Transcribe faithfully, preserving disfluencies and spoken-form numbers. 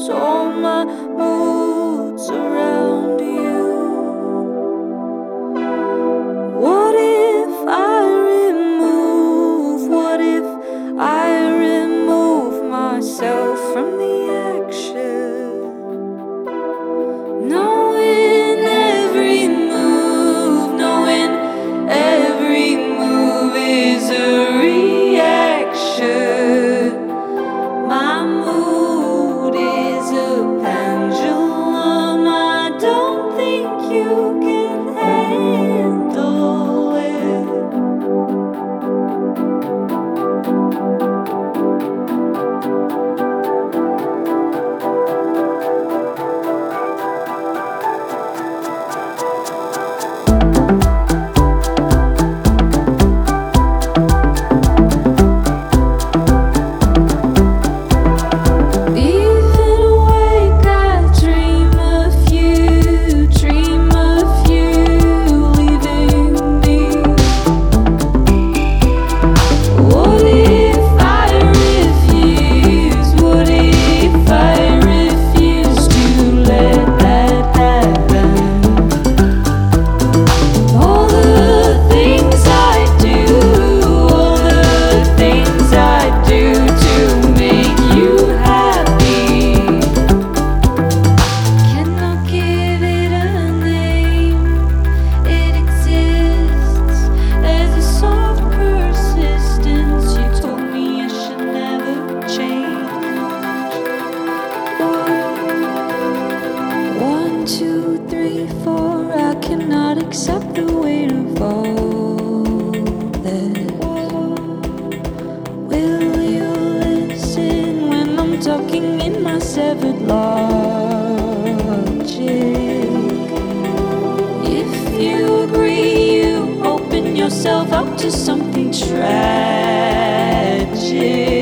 lose all my moods around you. What if I remove, what if I remove myself from the action? Knowing every move, knowing every move is a reaction. My mood is a pendulum. I don't think you can handle it. Two, three, four, I cannot accept the weight of all this. Will you listen when I'm talking in my severed logic? If you agree, you open yourself up to something tragic.